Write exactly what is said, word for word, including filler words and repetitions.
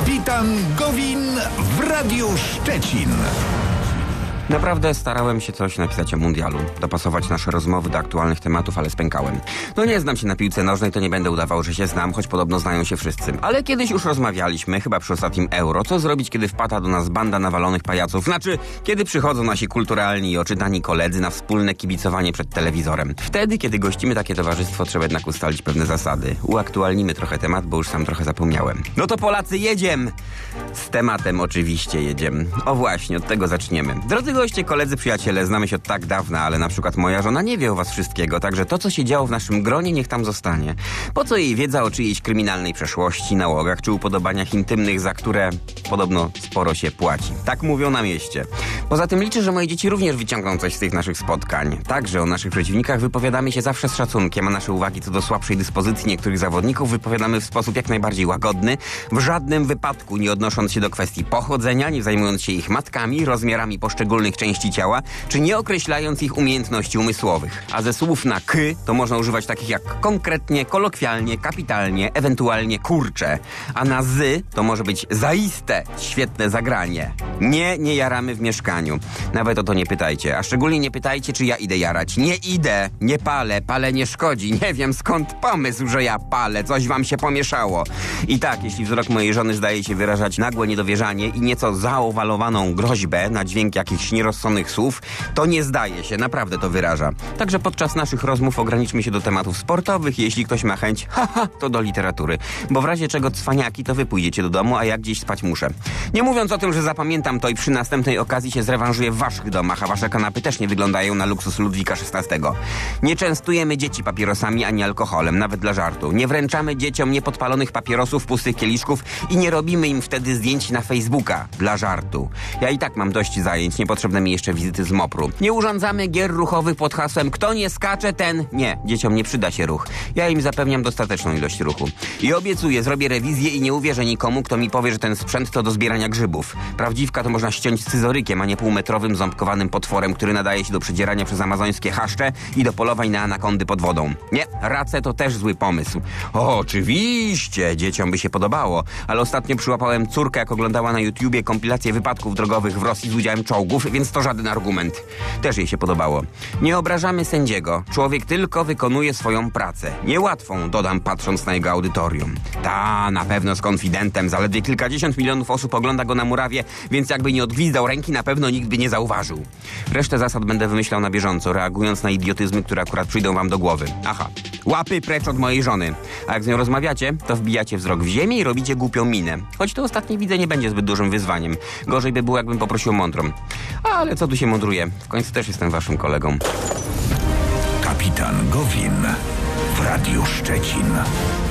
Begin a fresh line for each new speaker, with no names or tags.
Kapitan Gowin w Radiu Szczecin.
Naprawdę starałem się coś napisać o mundialu, dopasować nasze rozmowy do aktualnych tematów, ale spękałem. No nie znam się na piłce nożnej, to nie będę udawał, że się znam, choć podobno znają się wszyscy. Ale kiedyś już rozmawialiśmy, chyba przy ostatnim Euro, co zrobić, kiedy wpada do nas banda nawalonych pajaców. Znaczy, kiedy przychodzą nasi kulturalni i oczytani koledzy na wspólne kibicowanie przed telewizorem. Wtedy, kiedy gościmy takie towarzystwo, trzeba jednak ustalić pewne zasady. Uaktualnimy trochę temat, bo już sam trochę zapomniałem. No to Polacy, jedziem! Z tematem oczywiście jedziem. O właśnie, od tego zaczniemy. Drodzy goście, koledzy, przyjaciele, znamy się od tak dawna, ale na przykład moja żona nie wie o was wszystkiego, także to, co się działo w naszym gronie, niech tam zostanie. Po co jej wiedza o czyjejś kryminalnej przeszłości, nałogach czy upodobaniach intymnych, za które podobno sporo się płaci. Tak mówią na mieście. Poza tym liczę, że moje dzieci również wyciągną coś z tych naszych spotkań. Także o naszych przeciwnikach wypowiadamy się zawsze z szacunkiem, a nasze uwagi co do słabszej dyspozycji niektórych zawodników wypowiadamy w sposób jak najbardziej łagodny, w żadnym wypadku nie odnosząc się do kwestii pochodzenia, nie zajmując się ich matkami, rozmiarami poszczególnych części ciała, czy nie określając ich umiejętności umysłowych. A ze słów na k to można używać takich jak konkretnie, kolokwialnie, kapitalnie, ewentualnie kurcze. A na z to może być zaiste świetne zagranie. Nie, nie jaramy w mieszkaniu. Nawet o to nie pytajcie. A szczególnie nie pytajcie, czy ja idę jarać. Nie idę, nie palę, palenie szkodzi. Nie wiem skąd pomysł, że ja palę. Coś wam się pomieszało. I tak, jeśli wzrok mojej żony zdaje się wyrażać nagłe niedowierzanie i nieco zaowalowaną groźbę na dźwięk jakichś nierozsądnych słów, to nie zdaje się, naprawdę to wyraża. Także podczas naszych rozmów ograniczmy się do tematów sportowych. Jeśli ktoś ma chęć, haha, to do literatury. Bo w razie czego cwaniaki, to wy pójdziecie do domu, a ja gdzieś spać muszę. Nie mówiąc o tym, że zapamiętam to i przy następnej okazji się zrewanżuję w waszych domach, a wasze kanapy też nie wyglądają na luksus Ludwika szesnastego. Nie częstujemy dzieci papierosami ani alkoholem, nawet dla żartu. Nie wręczamy dzieciom niepodpalonych papierosów, pustych kieliszków i nie robimy im wtedy zdjęć na Facebooka dla żartu. Ja i tak mam dość zajęć, niepotrzebne mi jeszcze wizyty z mopru. Nie urządzamy gier ruchowych pod hasłem kto nie skacze, ten... Nie, dzieciom nie przyda się ruch. Ja im zapewniam dostateczną ilość ruchu. I obiecuję, zrobię rewizję i nie uwierzę nikomu, kto mi powie, że ten sprzęt to do zbierania grzybów. Prawdziwka to można ściąć scyzorykiem, a nie półmetrowym, ząbkowanym potworem, który nadaje się do przedzierania przez amazońskie chaszcze i do polowań na anakondy pod wodą. Nie, race to też zły pomysł. O, oczywiście, dzieciom by się podobało, ale ostatnio przyłapałem córkę, jak oglądała na YouTubie kompilację wypadków drogowych w Rosji z udziałem czołgów, więc to żaden argument. Też jej się podobało. Nie obrażamy sędziego. Człowiek tylko wykonuje swoją pracę. Niełatwą, dodam, patrząc na jego audytorium. Ta, na pewno z konfidentem. Zaledwie kilkadziesiąt milionów osób ogląda go na murawie, więc jakby nie odgwizdał ręki, na pewno nikt by nie zauważył. Resztę zasad będę wymyślał na bieżąco, reagując na idiotyzmy, które akurat przyjdą wam do głowy. Aha. Łapy precz od mojej żony. A jak z nią rozmawiacie, to wbijacie wzrok w ziemię i robicie głupią minę. Choć to ostatnie widzę nie będzie zbyt dużym wyzwaniem. Gorzej by było, jakbym poprosił o mądrą. Ale co tu się mądruje? W końcu też jestem waszym kolegą.
Kapitan Gowin w Radiu Szczecin.